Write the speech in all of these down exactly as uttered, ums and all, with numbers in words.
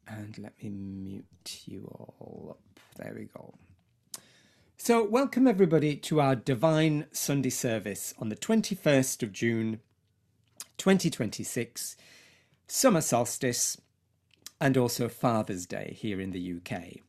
And let me mute you all up. There we go. So welcome everybody to our Divine Sunday service on the twenty-first of June, twenty twenty-six, summer solstice, and also Father's Day here in the U K.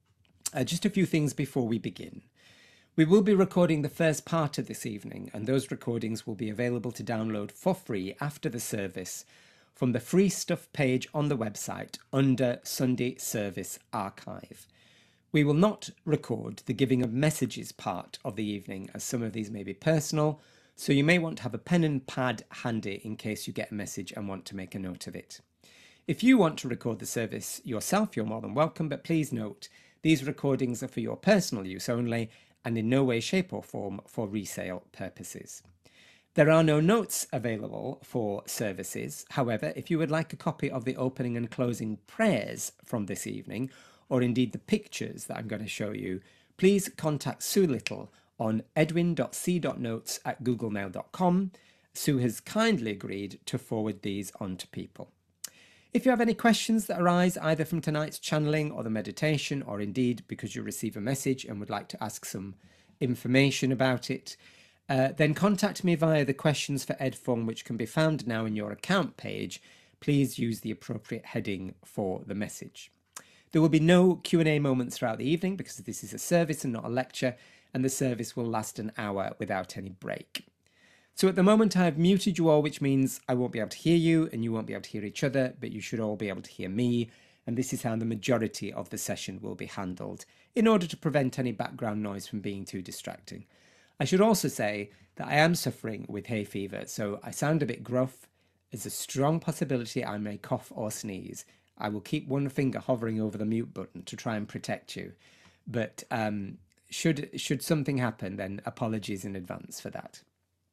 Uh, just a few things before we begin. We will be recording the first part of this evening, and those recordings will be available to download for free after the service from the free stuff page on the website under Sunday Service Archive. We will not record the giving of messages part of the evening, as some of these may be personal, so you may want to have a pen and pad handy in case you get a message and want to make a note of it. If you want to record the service yourself, you're more than welcome, but please note, these recordings are for your personal use only and in no way, shape or form for resale purposes. There are no notes available for services. However, if you would like a copy of the opening and closing prayers from this evening, or indeed the pictures that I'm going to show you, please contact Sue Little on edwin dot c dot notes at googlemail dot com. Sue has kindly agreed to forward these on to people. If you have any questions that arise either from tonight's channeling or the meditation, or indeed because you receive a message and would like to ask some information about it, Uh, then contact me via the Questions for Ed form, which can be found now in your account page. Please use the appropriate heading for the message. There will be no Q and A moments throughout the evening because this is a service and not a lecture, and the service will last an hour without any break. So at the moment I have muted you all, which means I won't be able to hear you and you won't be able to hear each other, but you should all be able to hear me, and this is how the majority of the session will be handled in order to prevent any background noise from being too distracting. I should also say that I am suffering with hay fever, so I sound a bit gruff. There's a strong possibility I may cough or sneeze. I will keep one finger hovering over the mute button to try and protect you. But um, should, should something happen, then apologies in advance for that.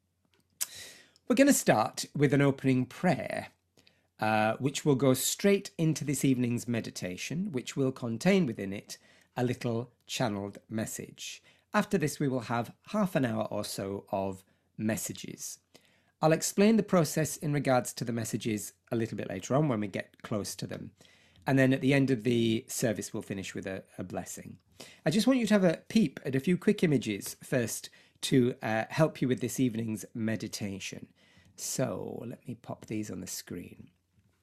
We're going to start with an opening prayer, uh, which will go straight into this evening's meditation, which will contain within it a little channeled message. After this, we will have half an hour or so of messages. I'll explain the process in regards to the messages a little bit later on when we get close to them. And then at the end of the service, we'll finish with a, a blessing. I just want you to have a peep at a few quick images first to uh, help you with this evening's meditation. So let me pop these on the screen.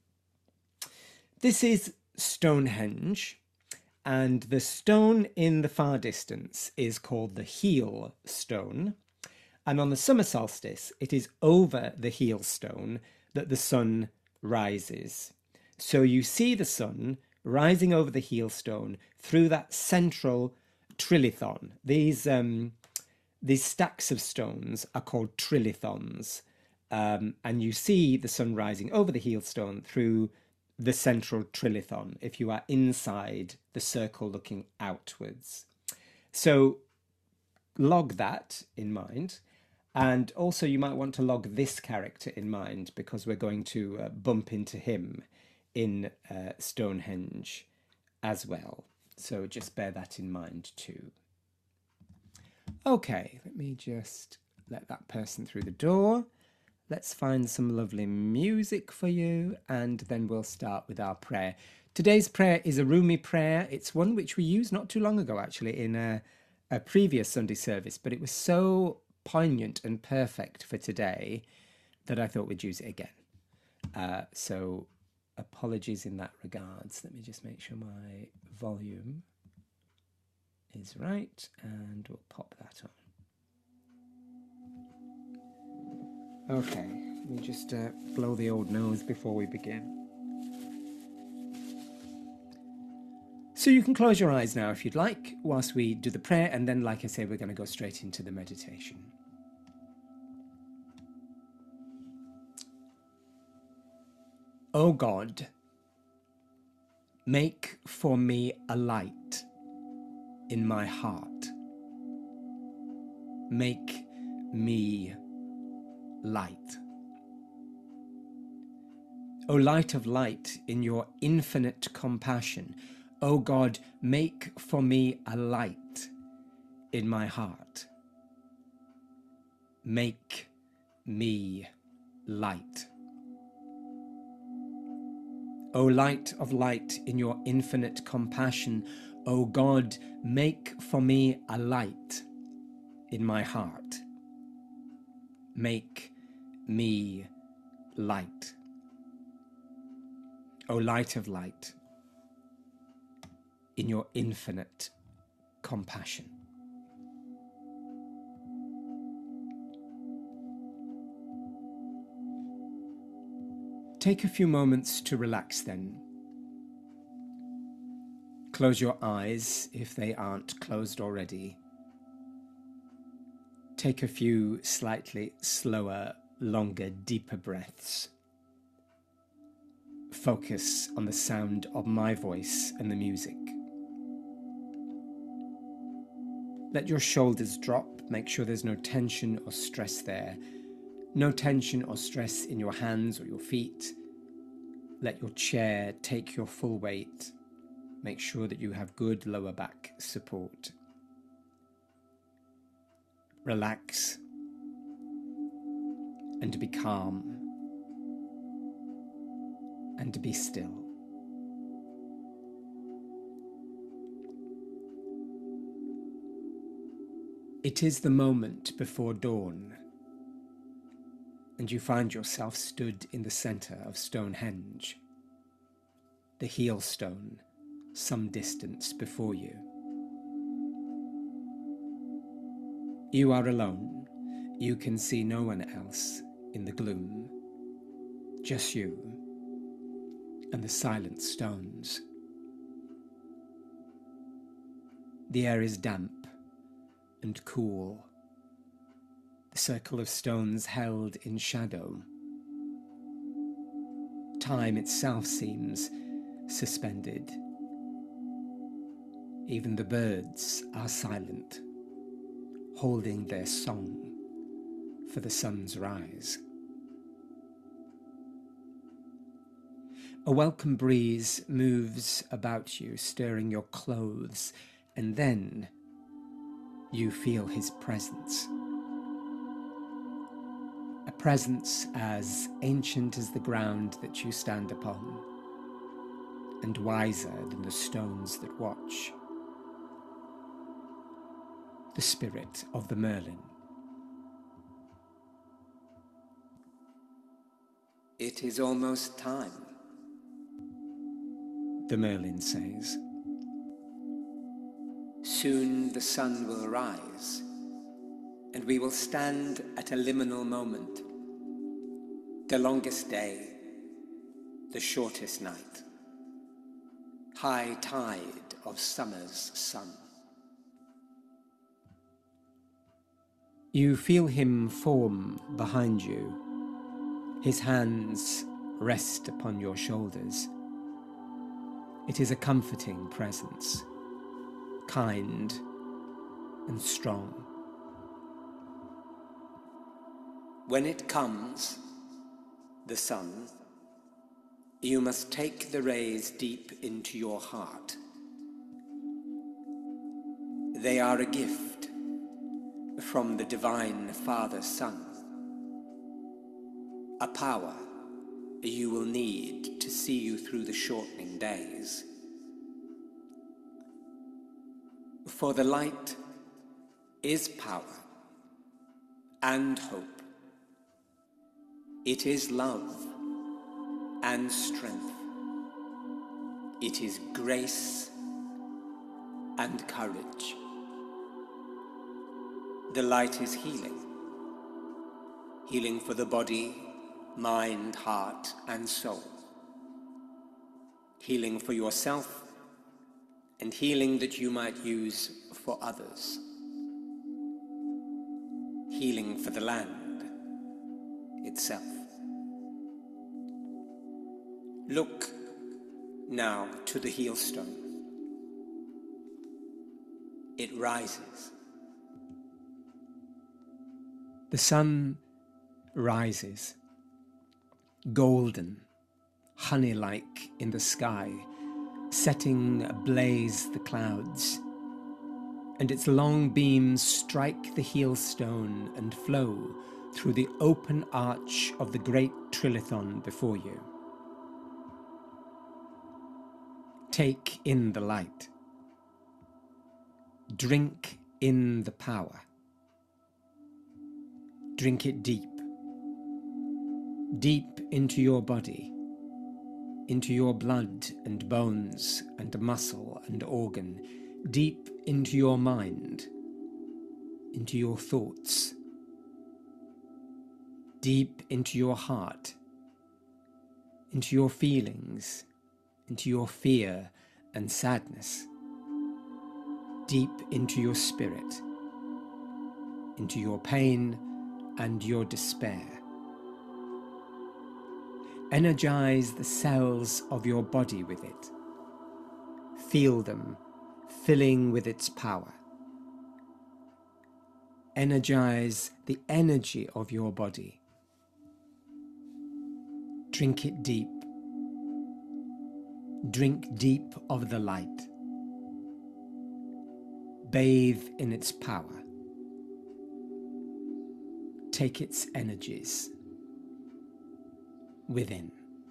This is Stonehenge. And the stone in the far distance is called the heel stone. And on the summer solstice, it is over the heel stone that the sun rises. So you see the sun rising over the heel stone through that central trilithon. These, um, these stacks of stones are called trilithons. Um, and you see the sun rising over the heel stone through the central trilithon, if you are inside the circle looking outwards. So log that in mind. And also you might want to log this character in mind because we're going to uh, bump into him in uh, Stonehenge as well. So just bear that in mind too. Okay, let me just let that person through the door. Let's find some lovely music for you, and then we'll start with our prayer. Today's prayer is a Rumi prayer. It's one which we used not too long ago, actually, in a, a previous Sunday service, but it was so poignant and perfect for today that I thought we'd use it again. Uh, so apologies in that regards. Let me just make sure my volume is right, and we'll pop that on. Okay, let me just uh, blow the old nose before we begin. So you can close your eyes now if you'd like, whilst we do the prayer, and then, like I say, we're going to go straight into the meditation. O God, make for me a light in my heart. Make me light. O light of light, in your infinite compassion, O God, make for me a light in my heart. Make me light. O light of light, in your infinite compassion, O God, make for me a light in my heart. Make me light. O light of light, in your infinite compassion. Take a few moments to relax then. Close your eyes if they aren't closed already. Take a few slightly slower, longer, deeper breaths. Focus on the sound of my voice and the music. Let your shoulders drop. Make sure there's no tension or stress there. No tension or stress in your hands or your feet. Let your chair take your full weight. Make sure that you have good lower back support. Relax and be calm and be still. It is the moment before dawn, and you find yourself stood in the centre of Stonehenge, the heel stone some distance before you. You are alone. You can see no one else in the gloom, just you and the silent stones. The air is damp and cool. The circle of stones held in shadow. Time itself seems suspended. Even the birds are silent, holding their song for the sun's rise. A welcome breeze moves about you, stirring your clothes, and then you feel his presence. A presence as ancient as the ground that you stand upon, and wiser than the stones that watch. The spirit of the Merlin. It is almost time, the Merlin says. Soon the sun will rise, and we will stand at a liminal moment. The longest day, the shortest night. High tide of summer's sun. You feel him form behind you. His hands rest upon your shoulders. It is a comforting presence, kind and strong. When it comes, the sun, you must take the rays deep into your heart. They are a gift from the divine Father Sun, a power you will need to see you through the shortening days. For the light is power and hope. It is love and strength. It is grace and courage. The light is healing. Healing for the body, mind, heart, and soul. Healing for yourself, and healing that you might use for others. Healing for the land itself. Look now to the heel stone. It rises. The sun rises, golden, honey-like in the sky, setting ablaze the clouds, and its long beams strike the heel stone and flow through the open arch of the great trilithon before you. Take in the light. Drink in the power. Drink it deep. Deep into your body, into your blood and bones and muscle and organ, deep into your mind, into your thoughts, deep into your heart, into your feelings, into your fear and sadness, deep into your spirit, into your pain and your despair. Energize the cells of your body with it. Feel them filling with its power. Energize the energy of your body. Drink it deep. Drink deep of the light. Bathe in its power. Take its energies within.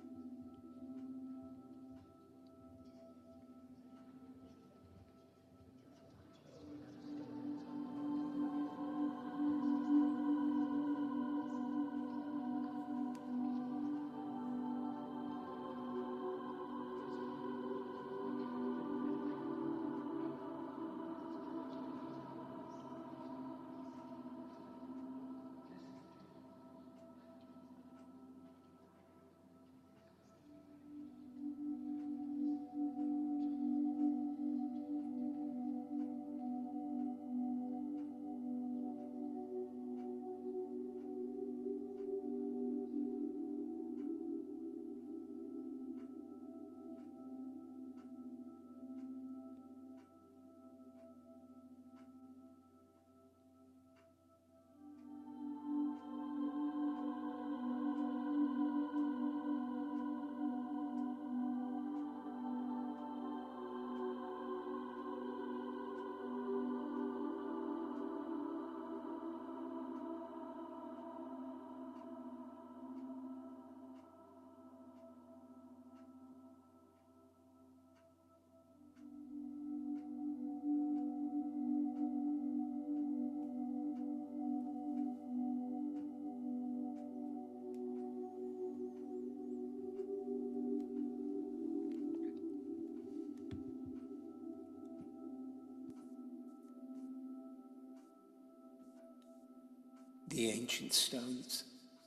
The ancient stones.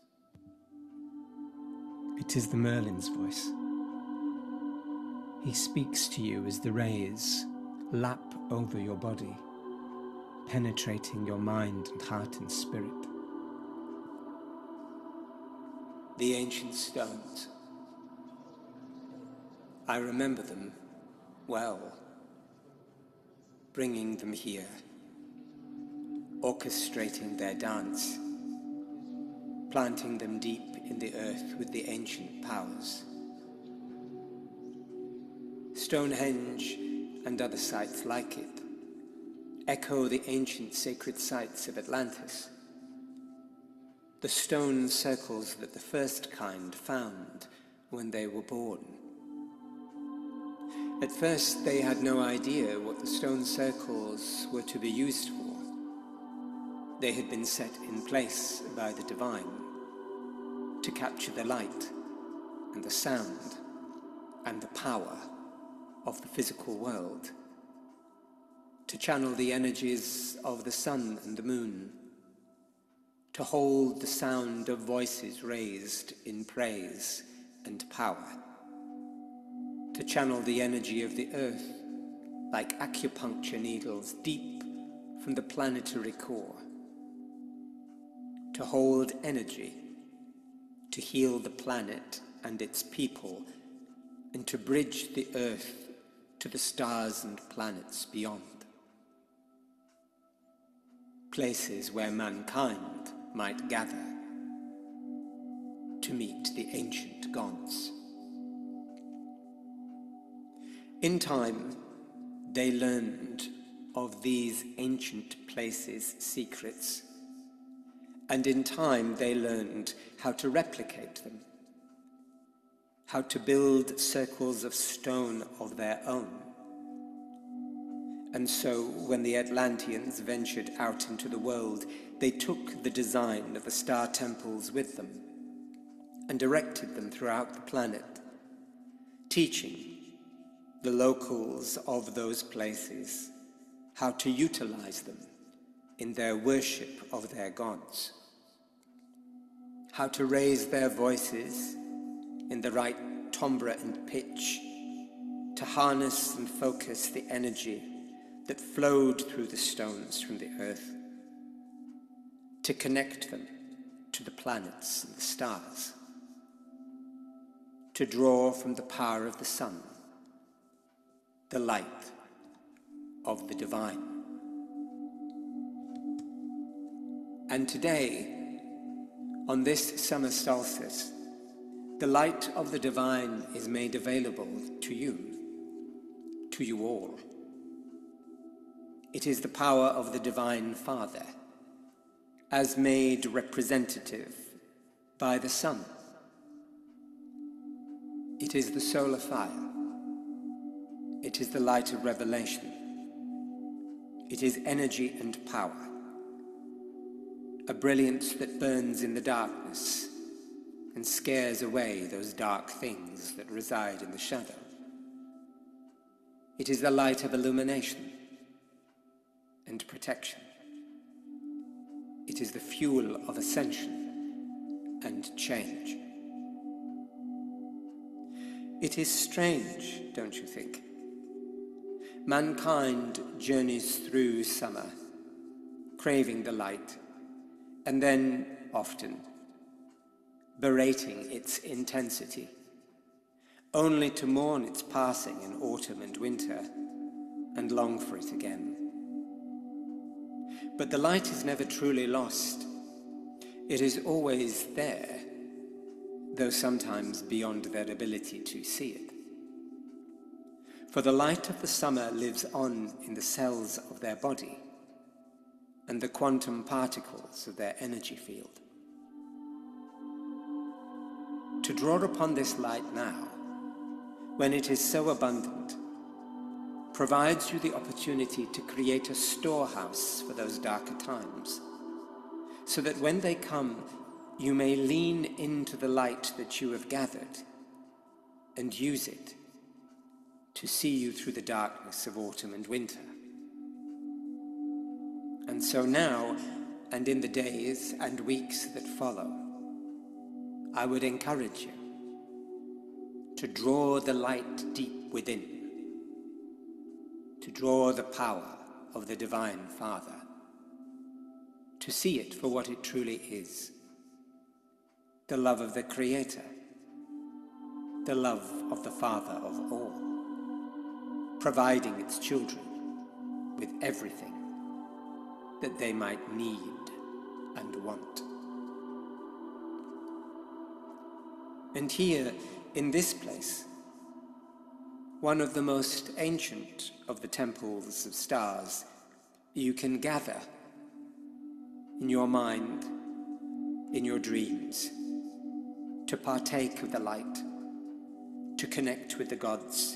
It is the Merlin's voice. He speaks to you as the rays lap over your body, penetrating your mind and heart and spirit. The ancient stones. I remember them well, bringing them here, orchestrating their dance, planting them deep in the earth with the ancient powers. Stonehenge and other sites like it echo the ancient sacred sites of Atlantis, the stone circles that the first kind found when they were born. At first they had no idea what the stone circles were to be used for. They had been set in place by the divine to capture the light and the sound and the power of the physical world, to channel the energies of the sun and the moon, to hold the sound of voices raised in praise and power, to channel the energy of the earth like acupuncture needles deep from the planetary core, to hold energy, to heal the planet and its people, and to bridge the earth to the stars and planets beyond. Places where mankind might gather to meet the ancient gods. In time, they learned of these ancient places' secrets, and in time they learned how to replicate them, how to build circles of stone of their own. And so, when the Atlanteans ventured out into the world, they took the design of the star temples with them and directed them throughout the planet, teaching the locals of those places how to utilize them in their worship of their gods, how to raise their voices in the right timbre and pitch, to harness and focus the energy that flowed through the stones from the earth, to connect them to the planets and the stars, to draw from the power of the sun the light of the divine. And today, on this summer solstice, the light of the divine is made available to you, to you all. It is the power of the Divine Father, as made representative by the sun. It is the solar fire. It is the light of revelation. It is energy and power, a brilliance that burns in the darkness and scares away those dark things that reside in the shadow. It is the light of illumination and protection. It is the fuel of ascension and change. It is strange, don't you think? Mankind journeys through summer, craving the light, and then, often, berating its intensity, only to mourn its passing in autumn and winter, and long for it again. But the light is never truly lost. It is always there, though sometimes beyond their ability to see it. For the light of the summer lives on in the cells of their body and the quantum particles of their energy field. To draw upon this light now, when it is so abundant, provides you the opportunity to create a storehouse for those darker times, so that when they come, you may lean into the light that you have gathered and use it to see you through the darkness of autumn and winter. And so now, and in the days and weeks that follow, I would encourage you to draw the light deep within, to draw the power of the Divine Father, to see it for what it truly is, the love of the Creator, the love of the Father of all, providing its children with everything that they might need and want. And here, in this place, one of the most ancient of the temples of stars, you can gather in your mind, in your dreams, to partake of the light, to connect with the gods,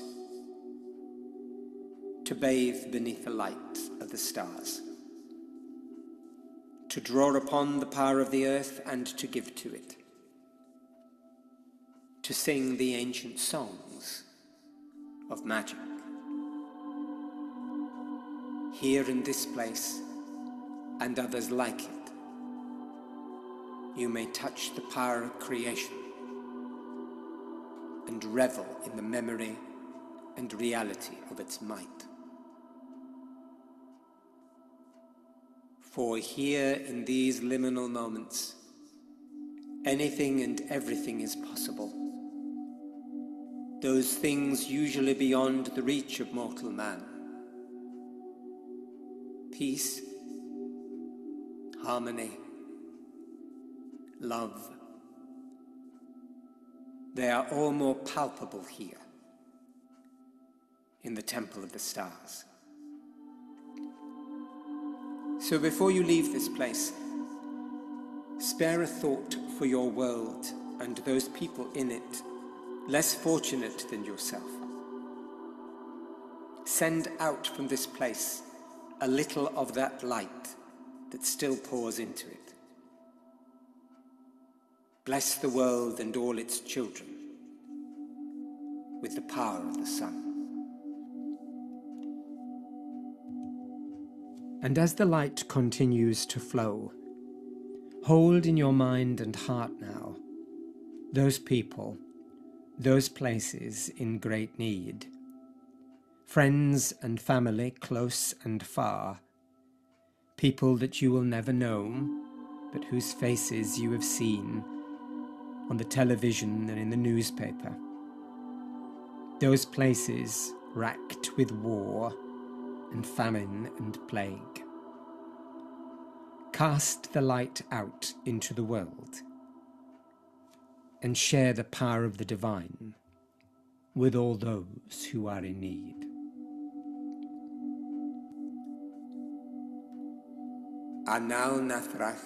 to bathe beneath the light of the stars, to draw upon the power of the earth and to give to it, to sing the ancient songs of magic. Here in this place, and others like it, you may touch the power of creation and revel in the memory and reality of its might. For here in these liminal moments, anything and everything is possible. Those things usually beyond the reach of mortal man. Peace, harmony, love, they are all more palpable here in the Temple of the Stars. So before you leave this place, spare a thought for your world and those people in it less fortunate than yourself. Send out from this place a little of that light that still pours into it. Bless the world and all its children with the power of the sun. And as the light continues to flow, hold in your mind and heart now those people, those places in great need, friends and family close and far, people that you will never know, but whose faces you have seen on the television and in the newspaper. Those places racked with war and famine and plague. Cast the light out into the world and share the power of the divine with all those who are in need. Anal nathrach,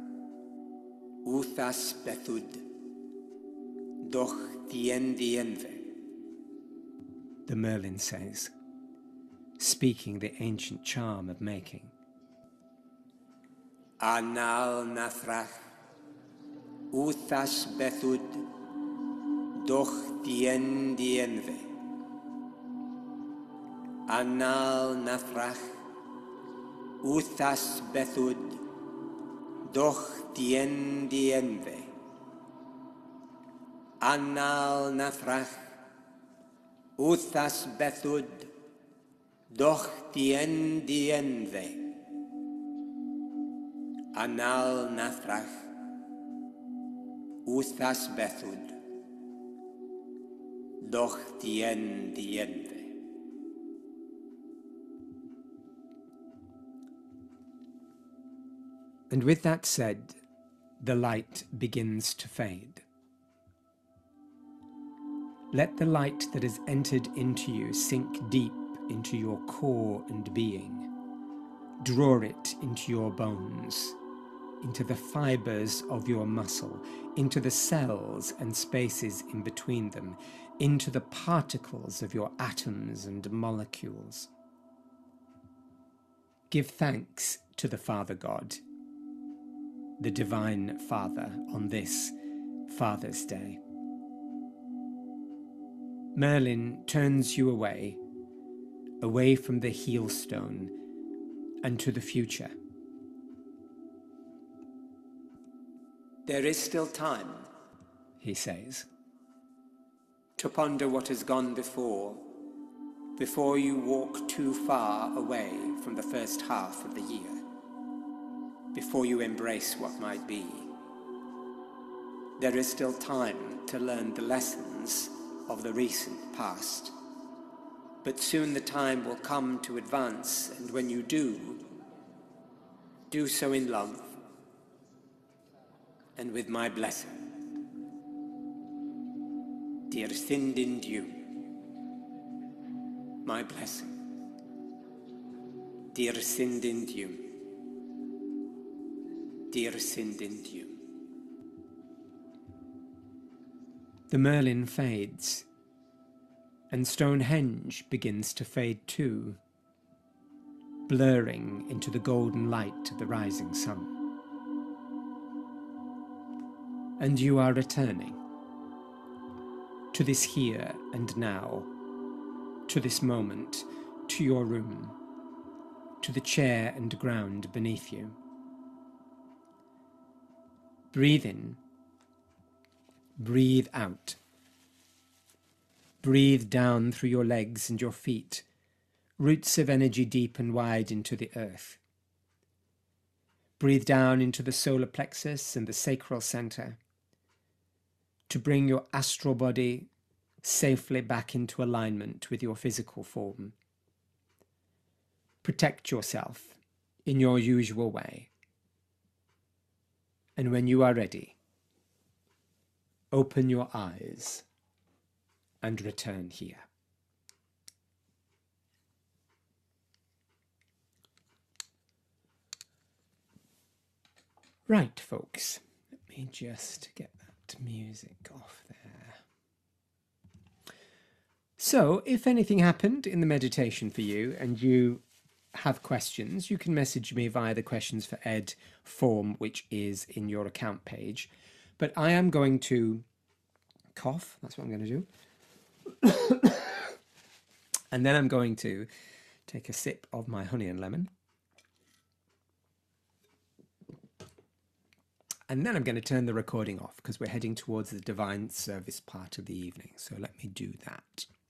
uthas bethud, doch dien dienve, the Merlin says, speaking the ancient charm of making. Anal nathrach, uthas bethud, doch dien dienve. Anal nathrach, uthas bethud, doch dien dienve. Anal nathrach, uthas bethud, doch dien dienve. Anal nathrach, uthas bethud, doch dien dienve. And with that said, the light begins to fade. Let the light that has entered into you sink deep into your core and being. Draw it into your bones, into the fibers of your muscle, into the cells and spaces in between them, into the particles of your atoms and molecules. Give thanks to the Father God, the Divine Father, on this Father's Day. Merlin turns you away, away from the heelstone and to the future. There is still time, he says, to ponder what has gone before, before you walk too far away from the first half of the year, before you embrace what might be. There is still time to learn the lessons of the recent past, but soon the time will come to advance, and when you do, do so in love and with my blessing. Dear Sindin Dieu, my blessing. Dear Sindin Dieu, dear Sindin Dieu. The Merlin fades, and Stonehenge begins to fade too, blurring into the golden light of the rising sun. And you are returning to this here and now, to this moment, to your room, to the chair and ground beneath you. Breathe in, breathe out. Breathe down through your legs and your feet, roots of energy deep and wide into the earth. Breathe down into the solar plexus and the sacral center to bring your astral body safely back into alignment with your physical form. Protect yourself in your usual way. And when you are ready, open your eyes and return here. Right, folks, let me just get that music off there. So, if anything happened in the meditation for you and you have questions, you can message me via the Questions for Ed form, which is in your account page. But I am going to cough, that's what I'm going to do. And then I'm going to take a sip of my honey and lemon. And then I'm going to turn the recording off because we're heading towards the divine service part of the evening. So let me do that.